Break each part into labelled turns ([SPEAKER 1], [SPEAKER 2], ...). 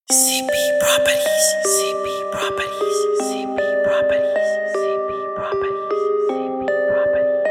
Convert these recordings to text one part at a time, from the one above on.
[SPEAKER 1] CP Properties, CP Properties, CP Properties, CP Properties, CP Properties,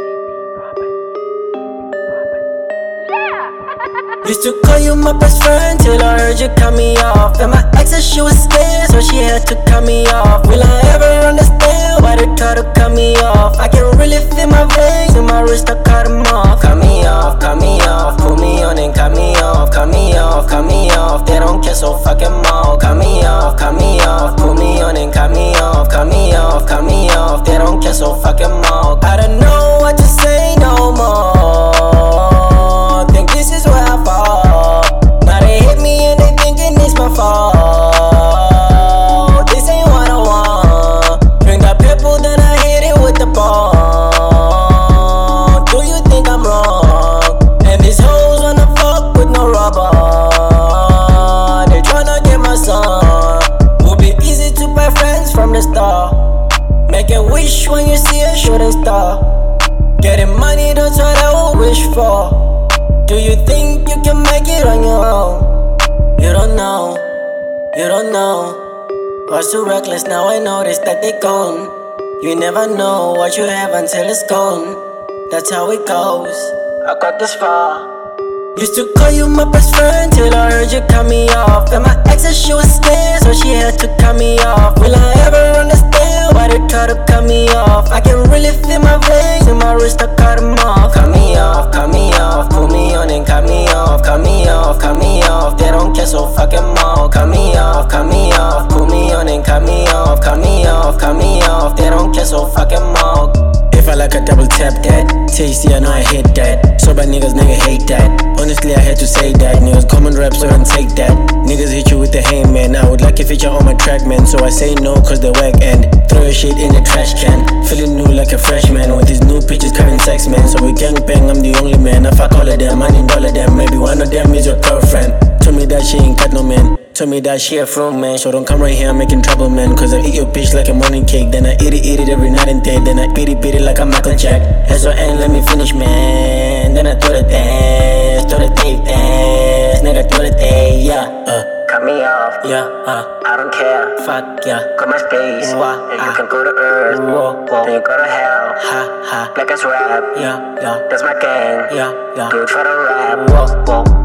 [SPEAKER 1] CP Properties. Used to call you my best friend till I heard you cut me off. And my ex said she was scared, so she had to cut me off. Will I ever understand why they try to cut me off? I can really feel my veins in my wrist, I cut them off. Cut me off, pull me on and cut me off, cut me off, cut me off. They don't care, so fuck 'em all. Cut me off, pull me on and cut me off, cut me off, cut me off. They don't care, so fuck 'em all. I don't know what to say no more. Think this is where I fall. Now they hit me and they thinking it's my fault. This ain't what I want. Bring the people, then I hit it with the ball. Do you think I'm wrong? And these hoes wanna fuck with no rubber. They tryna get my son. Would be easy to buy friends from the start. Make a wish when you see a shooting star. Getting money, that's what I would wish for. Do you think you can make it on your own? You don't know, you don't know. Was too reckless, now I notice that they gone. You never know what you have until it's gone. That's how it goes. I got this far. Used to call you my best friend till I heard you cut me off. And my ex said she was scared, so she had to cut me off. Will I ever understand why they try to cut me off? I can really feel my veins in my wrist, I cut them off. Cut me off, pull me on and cut me off, cut me off, cut me off. They don't care, so fuck 'em all. Cut me off, pull me on and cut me off, cut me off, cut me off. They don't care, so fuck 'em all. If I like a double tap that, tasty, I know I hate that. So bad niggas, nigga hate that. Honestly, I had to say that. Niggas common rap, so don't take that. Niggas hit you with the hey man. I would like a feature on my track, man. So I say no, cause they whack and throw your shit in the trash can. Feeling new like a freshman with these new bitches carrying sex, man. So we gang bang, I'm the only man. I fuck all of them, I need all of them. Maybe one of them is your girlfriend. Told me that she ain't got no man. Told me that she a from man. So don't come right here, I'm making trouble, man. Cause I eat your bitch like a morning cake. Then I eat it every night and day. Then I beat it like a Michael Jack. S-O-N, let me finish, man. Then I do the dance, do the tape dance. Nigga, do the day, yeah. Cut me off, yeah, I don't care, fuck, yeah. Got my space, and you can go to earth, then you go to hell, black as rap, yeah, that's my gang, yeah. Do you try to rap,